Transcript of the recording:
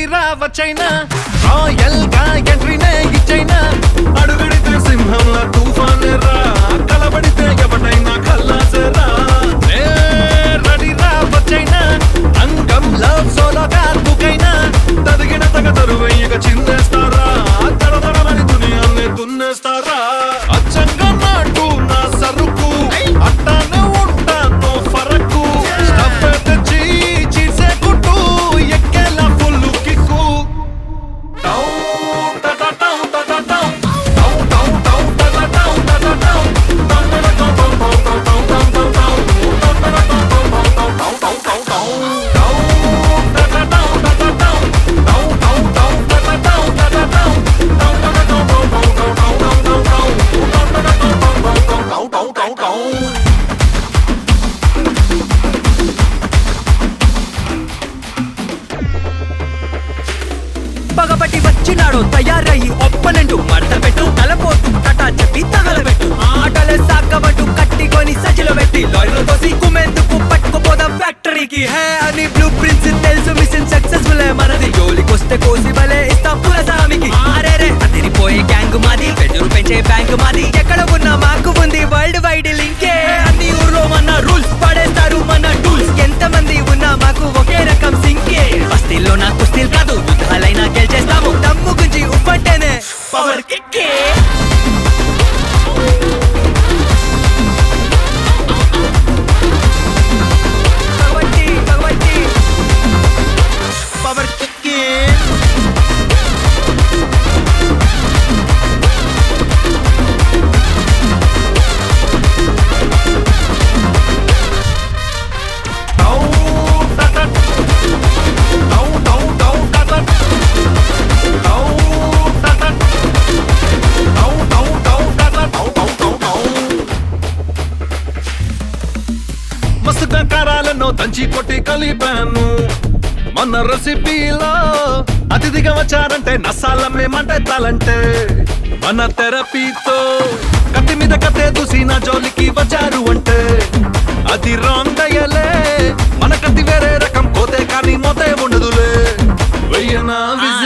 రెడీరా వచ్చైనా royal గా ఎంట్రీనే ఇచ్చైనా అడుగడితే సింహంలా తుఫానే రా కలబడితే ఎవడైనా ఖల్లాసరా రెడీరా వచ్చైనా అంగం లవ్ సోలోగా తుకైనా తదిగిన తగ తరువయ్యక చిందేస్తారా తడతడమని దునియాన్ని దున్నేస్తారా అచ్చంగా నాటు నా సరుకు అట్టానే ఉంటాను ఫరకు స్టఫ్ తెచ్చి చీసే కుట్టు ఎక్కేలా ఫుల్ కిక్కు పగబట్టి వచ్చినాడు తయారయ్యి ఒప్పనంటూ మడత పెట్టు తలపోతూ టటా చెప్పి తగలబెట్టు ఆటలే సాగబట్టు కట్టికొని సచిలో పెట్టి లారీలో తోసి కుమెందుకు పట్టుకుపోదాం ఫ్యాక్టరీకి హే అని బ్లూ ప్రింట్స్ తెలుసు మిషన్ సక్సెస్ఫుల్ మనది జోలికొస్తే కోసి బలే ఇస్తాం పులసామికి అరే రే అదిరిపోయే గ్యాంగ్ మాది పెద్దరు పెంచే బ్యాంక్ మాది ఎక్కడ ఉన్నా మాకు ఉంది వరల్డ్ వైడ్ లింకే అన్ని ఊర్లో మన రూల్స్ పడేస్తారు మన టూల్స్ ఎంత మంది ఉన్నా మాకు ఒకే రకం సింకే బస్తీల్లో నా కుస్తీలు కాదు యుద్ధాలైనా గెలిచేస్తాము దమ్ము గుంచి ఉప్పంటేనే పవర్ కిక్కే పవర్ కిక్కే మస్తుగా కారాలను దంచి కొట్టి కలిపాను మన రెసిపీలో అతిథిగా వచ్చారంటే నసాలమేమంటే తాలంటే మన థెరపీతో కత్తి మీద కత్తే దూసి నా జోలికి వచ్చారు అంటే అది రాంగ్ అయ్యలే మన కత్తి వేరే రకం పోతే కానీ మోతే ఉండదులే వెయ్యనా